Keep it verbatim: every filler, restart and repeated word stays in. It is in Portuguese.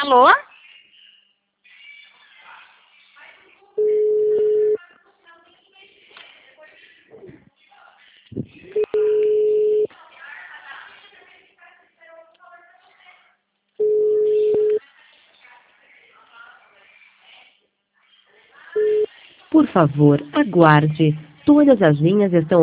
Alô? Por favor, aguarde. Todas as linhas estão